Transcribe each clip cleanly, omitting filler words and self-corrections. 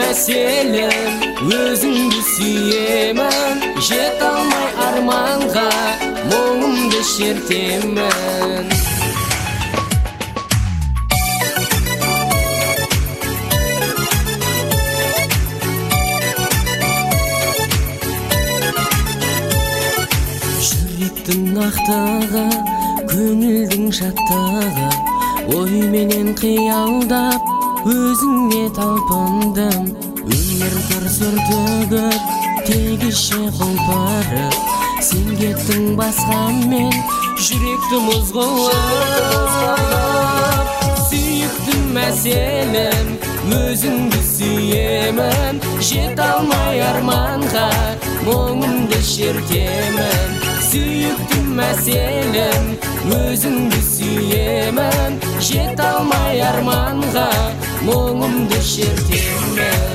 мәселем, өзіңді сүйемін, жете алмай арманға, мұңымды шертемін. Жүректің ақтығы, көңілдің шаттығы, ой менен қиялдап, өзіңе талпындым. Өмір тұр сүртігіп, тегіше құлпырып, сен кеттің басқамен, жүректі мұз қылып. Сүйіктім мәселем, өзіңді сүйемін, жете алмай арманға, мұңымды шертемін. Сүйіктім мәселем, өзіңді сүйемін, жете алмай арманға, мұңымды шертемін.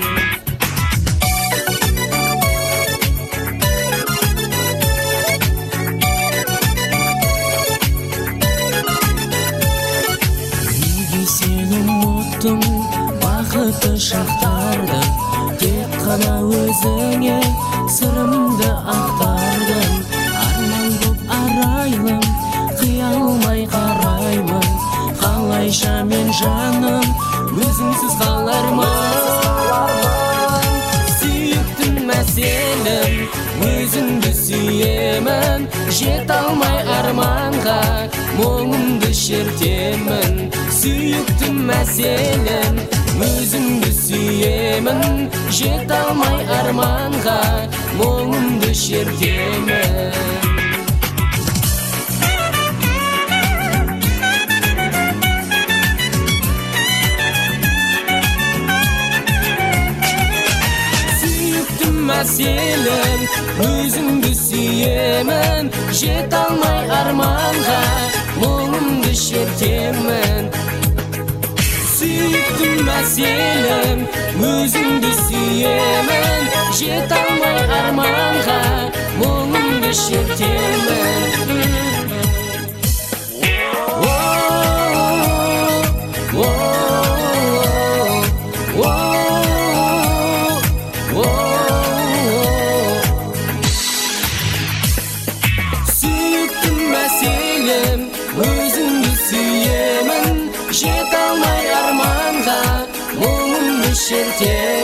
Неге сені ұмыттым, бақытты шақтарды, тек қана өзіңе сырымды ақтардым. Арман боп арайлым, қия алмай қараймын, қалайша мен жаным, өзіңсіз қалармын. Сүйіктім мәселем, өзіңді сүйемін, жете алмай арманға, мұңымды шертемін. Сүйіктім мәселем, өзіңді сүйемін, жете алмай арманға, мұңымды шертемін. Мәселем, өзіңді сүйемін, жете алмай арманға, мұңымды шертемін. Сүйіктім мәселем, өзіңді сүйемін, жете алмай арманға, мұңымды шертемін. Өзіңді сүйемін, жете алмай арманға, мұңымды шертемін.